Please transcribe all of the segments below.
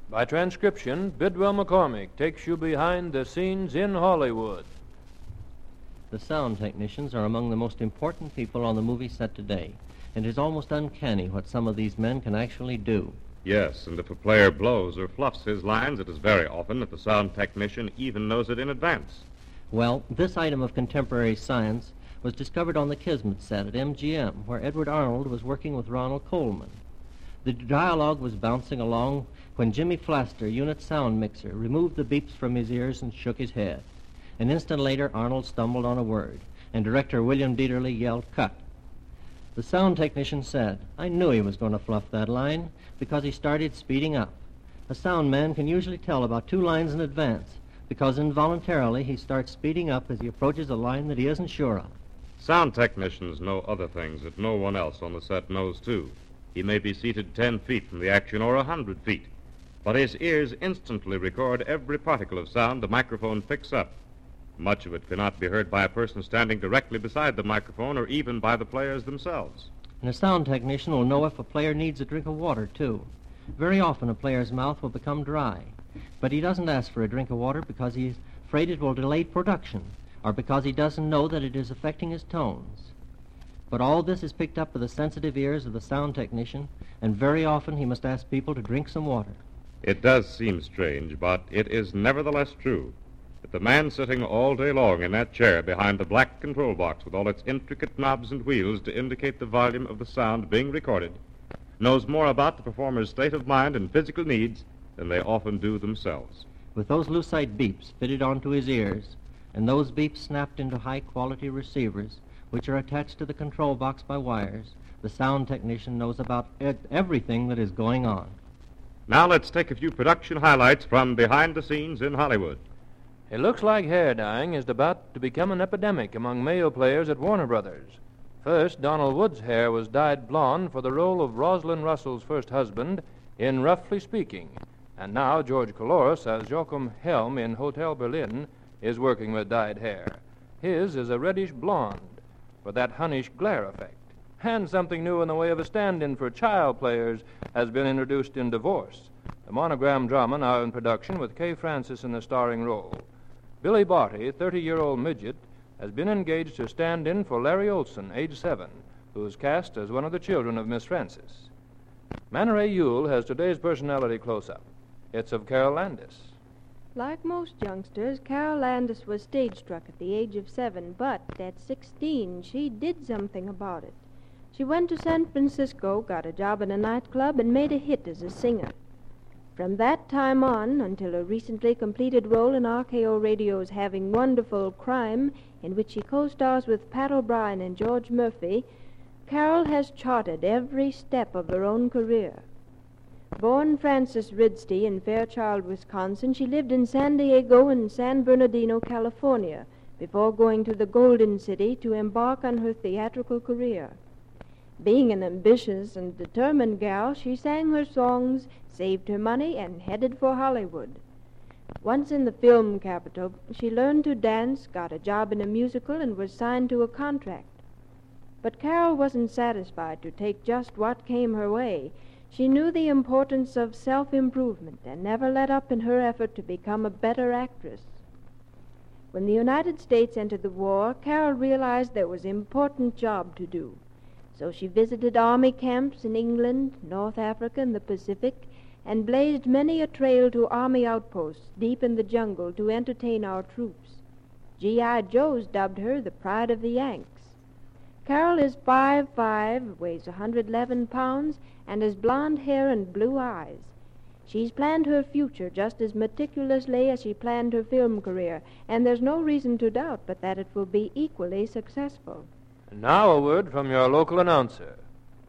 By transcription, Bidwell McCormick takes you behind the scenes in Hollywood. The sound technicians are among the most important people on the movie set today, and it is almost uncanny what some of these men can actually do. Yes, and if a player blows or fluffs his lines, it is very often that the sound technician even knows it in advance. Well, this item of contemporary science was discovered on the Kismet set at MGM, where Edward Arnold was working with Ronald Coleman. The dialogue was bouncing along when Jimmy Flaster, unit sound mixer, removed the beeps from his ears and shook his head. An instant later, Arnold stumbled on a word, and director William Dieterle yelled, "Cut." The sound technician said, "I knew he was going to fluff that line because he started speeding up." A sound man can usually tell about 2 lines in advance because involuntarily he starts speeding up as he approaches a line that he isn't sure of. Sound technicians know other things that no one else on the set knows, too. He may be seated 10 feet from the action or 100 feet, but his ears instantly record every particle of sound the microphone picks up. Much of it cannot be heard by a person standing directly beside the microphone or even by the players themselves. And a sound technician will know if a player needs a drink of water, too. Very often a player's mouth will become dry, but he doesn't ask for a drink of water because he's afraid it will delay production or because he doesn't know that it is affecting his tones. But all this is picked up by the sensitive ears of the sound technician, and very often he must ask people to drink some water. It does seem strange, but it is nevertheless true that the man sitting all day long in that chair behind the black control box with all its intricate knobs and wheels to indicate the volume of the sound being recorded knows more about the performer's state of mind and physical needs than they often do themselves. With those lucite beeps fitted onto his ears, and those beeps snapped into high-quality receivers, which are attached to the control box by wires, the sound technician knows about everything that is going on. Now let's take a few production highlights from behind the scenes in Hollywood. It looks like hair dyeing is about to become an epidemic among male players at Warner Brothers. First, Donald Wood's hair was dyed blonde for the role of Rosalind Russell's first husband in Roughly Speaking. And now George Coulouris, as Joachim Helm in Hotel Berlin, is working with dyed hair. His is a reddish blonde for that hunnish glare effect. And something new in the way of a stand-in for child players has been introduced in Divorce, the monogram drama now in production with Kay Francis in the starring role. Billy Barty, 30-year-old midget, has been engaged to stand in for Larry Olson, age 7, who is cast as one of the children of Miss Francis. Man Ray Yule has today's personality close-up. It's of Carol Landis. Like most youngsters, Carol Landis was stage-struck at the age of 7, but at 16, she did something about it. She went to San Francisco, got a job in a nightclub, and made a hit as a singer. From that time on, until a recently completed role in RKO Radio's Having Wonderful Crime, in which she co-stars with Pat O'Brien and George Murphy, Carol has charted every step of her own career. Born Frances Ridsty in Fairchild, Wisconsin, she lived in San Diego and San Bernardino, California, before going to the Golden City to embark on her theatrical career. Being an ambitious and determined gal, she sang her songs, saved her money, and headed for Hollywood. Once in the film capital, she learned to dance, got a job in a musical, and was signed to a contract. But Carol wasn't satisfied to take just what came her way. She knew the importance of self-improvement and never let up in her effort to become a better actress. When the United States entered the war, Carol realized there was an important job to do. So she visited army camps in England, North Africa, and the Pacific, and blazed many a trail to army outposts deep in the jungle to entertain our troops. G.I. Joes dubbed her the pride of the Yanks. Carol is 5'5", weighs 111 pounds, and has blonde hair and blue eyes. She's planned her future just as meticulously as she planned her film career, and there's no reason to doubt but that it will be equally successful. And now a word from your local announcer.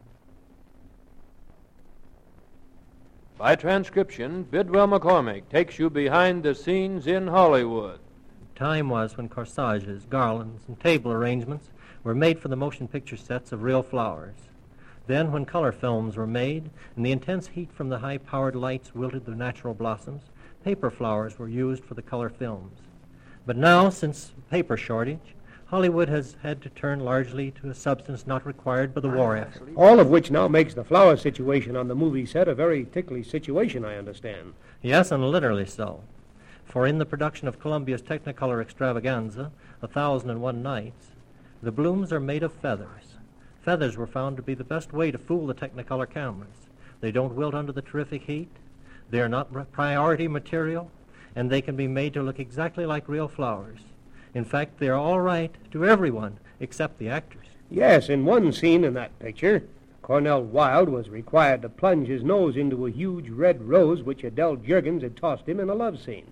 By transcription, Bidwell McCormick takes you behind the scenes in Hollywood. Time was when corsages, garlands, and table arrangements were made for the motion picture sets of real flowers. Then, when color films were made and the intense heat from the high-powered lights wilted the natural blossoms, paper flowers were used for the color films. But now, since paper shortage, Hollywood has had to turn largely to a substance not required by the war effort. All of which now makes the flower situation on the movie set a very ticklish situation, I understand. Yes, and literally so. For in the production of Columbia's Technicolor extravaganza, 1001 Nights, the blooms are made of feathers. Feathers were found to be the best way to fool the Technicolor cameras. They don't wilt under the terrific heat, they are not priority material, and they can be made to look exactly like real flowers. In fact, they are all right to everyone except the actors. Yes, in one scene in that picture, Cornell Wilde was required to plunge his nose into a huge red rose which Adele Jurgens had tossed him in a love scene.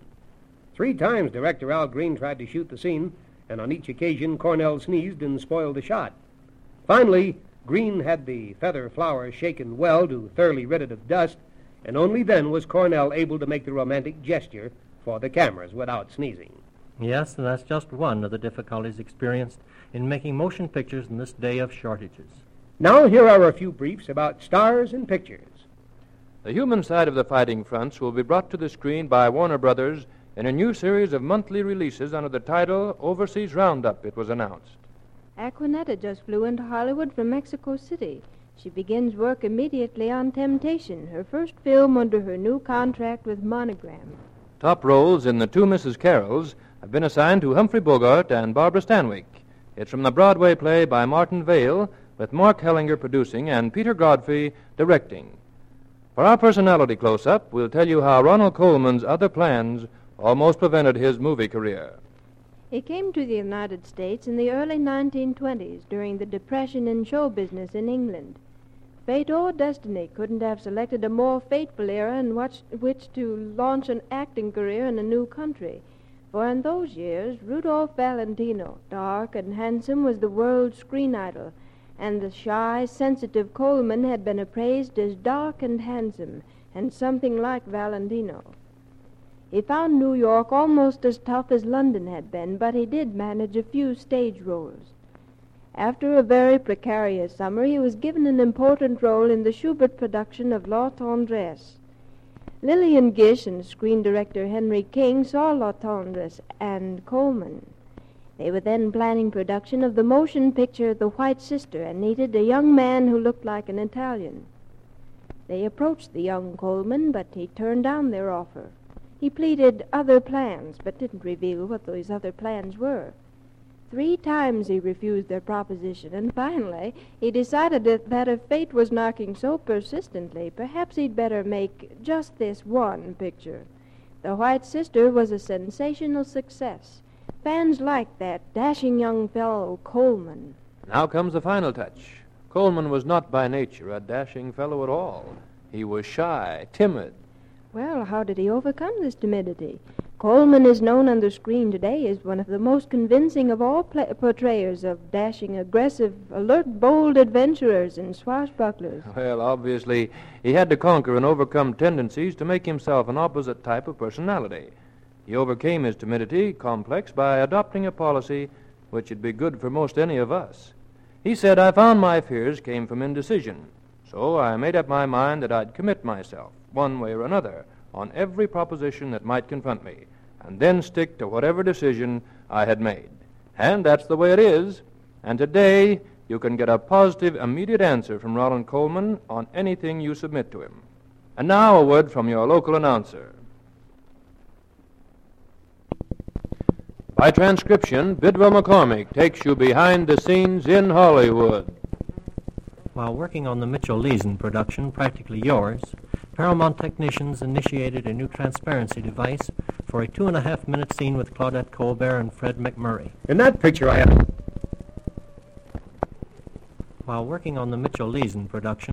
3 times director Al Green tried to shoot the scene, and on each occasion Cornell sneezed and spoiled the shot. Finally, Green had the feather flower shaken well to thoroughly rid it of dust, and only then was Cornell able to make the romantic gesture for the cameras without sneezing. Yes, and that's just one of the difficulties experienced in making motion pictures in this day of shortages. Now here are a few briefs about stars and pictures. The human side of the fighting fronts will be brought to the screen by Warner Brothers in a new series of monthly releases under the title Overseas Roundup, it was announced. Aquanetta just flew into Hollywood from Mexico City. She begins work immediately on Temptation, her first film under her new contract with Monogram. Top roles in The Two Mrs. Carrolls have been assigned to Humphrey Bogart and Barbara Stanwyck. It's from the Broadway play by Martin Vale, with Mark Hellinger producing and Peter Godfrey directing. For our personality close-up, we'll tell you how Ronald Colman's other plans almost prevented his movie career. He came to the United States in the early 1920s during the Depression in show business in England. Fate or destiny couldn't have selected a more fateful era in which to launch an acting career in a new country. For in those years, Rudolph Valentino, dark and handsome, was the world's screen idol, and the shy, sensitive Colman had been appraised as dark and handsome, and something like Valentino. He found New York almost as tough as London had been, but he did manage a few stage roles. After a very precarious summer, he was given an important role in the Schubert production of La Tendresse. Lillian Gish and screen director Henry King saw La Tendresse and Colman. They were then planning production of the motion picture The White Sister and needed a young man who looked like an Italian. They approached the young Colman, but he turned down their offer. He pleaded other plans, but didn't reveal what those other plans were. 3 times he refused their proposition, and finally he decided that if fate was knocking so persistently, perhaps he'd better make just this one picture. The White Sister was a sensational success. Fans liked that dashing young fellow, Colman. Now comes the final touch. Colman was not by nature a dashing fellow at all. He was shy, timid. Well, how did he overcome this timidity? Colman is known on the screen today as one of the most convincing of all portrayers of dashing, aggressive, alert, bold adventurers and swashbucklers. Well, obviously, he had to conquer and overcome tendencies to make himself an opposite type of personality. He overcame his timidity complex by adopting a policy which would be good for most any of us. He said, "I found my fears came from indecision, so I made up my mind that I'd commit myself, one way or another, on every proposition that might confront me, and then stick to whatever decision I had made." And that's the way it is. And today, you can get a positive, immediate answer from Ronald Colman on anything you submit to him. And now a word from your local announcer. By transcription, Bidwell McCormick takes you behind the scenes in Hollywood. While working on the Mitchell Leeson production, Practically Yours, Paramount technicians initiated a new transparency device for a 2.5-minute scene with Claudette Colbert and Fred McMurray. In that picture I have... While working on the Mitchell Leeson production,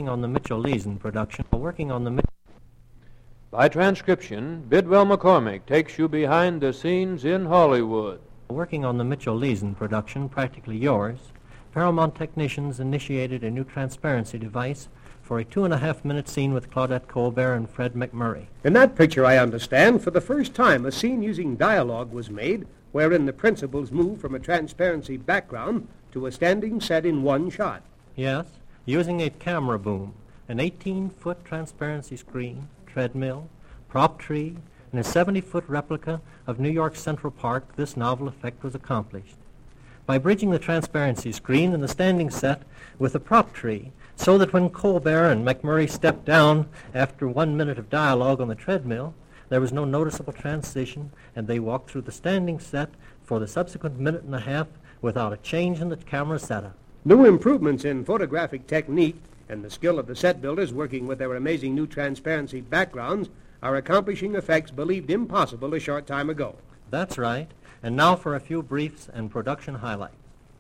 By transcription, Bidwell McCormick takes you behind the scenes in Hollywood. Working on the Mitchell Leeson production, Practically Yours, Paramount technicians initiated a new transparency device for a 2.5-minute scene with Claudette Colbert and Fred McMurray. In that picture, I understand, for the first time a scene using dialogue was made wherein the principals moved from a transparency background to a standing set in one shot. Yes, using a camera boom, an 18-foot transparency screen, treadmill, prop tree, and a 70-foot replica of New York Central Park, this novel effect was accomplished. by bridging the transparency screen in the standing set with a prop tree, so that when Colbert and McMurray stepped down after 1 minute of dialogue on the treadmill, there was no noticeable transition, and they walked through the standing set for the subsequent minute and a half without a change in the camera setup. New improvements in photographic technique and the skill of the set builders working with their amazing new transparency backgrounds are accomplishing effects believed impossible a short time ago. That's right. And now for a few briefs and production highlights.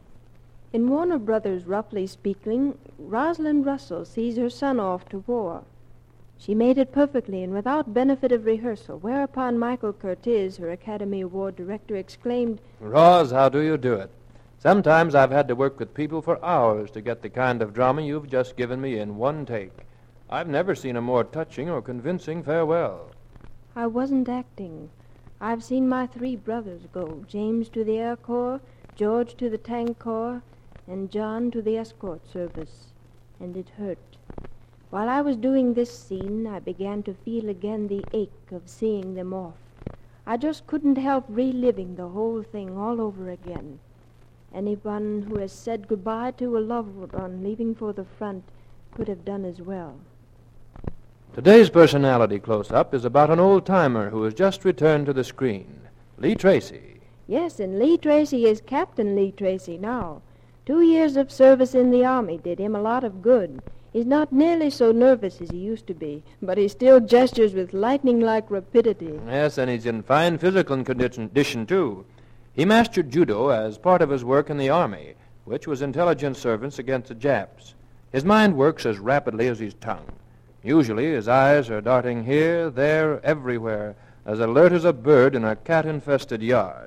In Warner Brothers, roughly speaking, Rosalind Russell sees her son off to war. She made it perfectly and without benefit of rehearsal, whereupon Michael Curtiz, her Academy Award director, exclaimed, Roz, how do you do it? Sometimes I've had to work with people for hours to get the kind of drama you've just given me in one take. I've never seen a more touching or convincing farewell. I wasn't acting. I've seen my 3 brothers go, James to the Air Corps, George to the Tank Corps, and John to the Escort Service, and it hurt. While I was doing this scene, I began to feel again the ache of seeing them off. I just couldn't help reliving the whole thing all over again. Anyone who has said goodbye to a loved one leaving for the front could have done as well. Today's personality close-up is about an old-timer who has just returned to the screen, Lee Tracy. Yes, and Lee Tracy is Captain Lee Tracy now. 2 years of service in the Army did him a lot of good. He's not nearly so nervous as he used to be, but he still gestures with lightning-like rapidity. Yes, and he's in fine physical condition, too. He mastered judo as part of his work in the Army, which was intelligence service against the Japs. His mind works as rapidly as his tongue. Usually his eyes are darting here, there, everywhere, as alert as a bird in a cat-infested yard.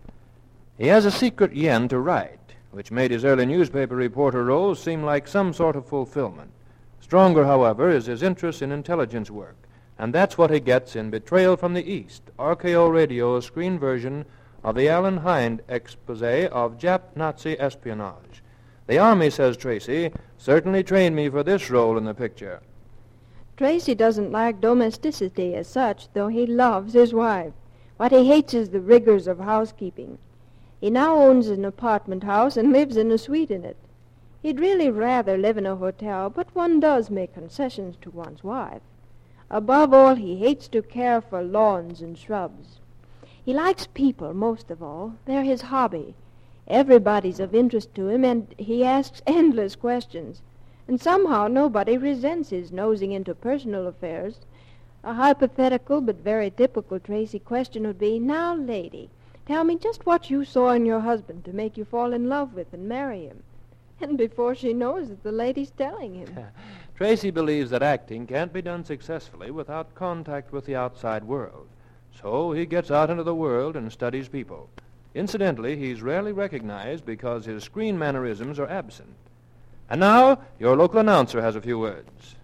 He has a secret yen to write, which made his early newspaper reporter roles seem like some sort of fulfillment. Stronger, however, is his interest in intelligence work, and that's what he gets in Betrayal from the East, RKO Radio's screen version of the Alan Hind expose of Jap Nazi espionage. The Army, says Tracy, certainly trained me for this role in the picture. Tracy doesn't like domesticity as such, though he loves his wife. What he hates is the rigors of housekeeping. He now owns an apartment house and lives in a suite in it. He'd really rather live in a hotel, but one does make concessions to one's wife. Above all, he hates to care for lawns and shrubs. He likes people most of all. They're his hobby. Everybody's of interest to him, and he asks endless questions. And somehow nobody resents his nosing into personal affairs. A hypothetical but very typical Tracy question would be, "Now, lady, tell me just what you saw in your husband to make you fall in love with and marry him." And before she knows it, the lady's telling him. Tracy believes that acting can't be done successfully without contact with the outside world. So he gets out into the world and studies people. Incidentally, he's rarely recognized because his screen mannerisms are absent. And now, your local announcer has a few words.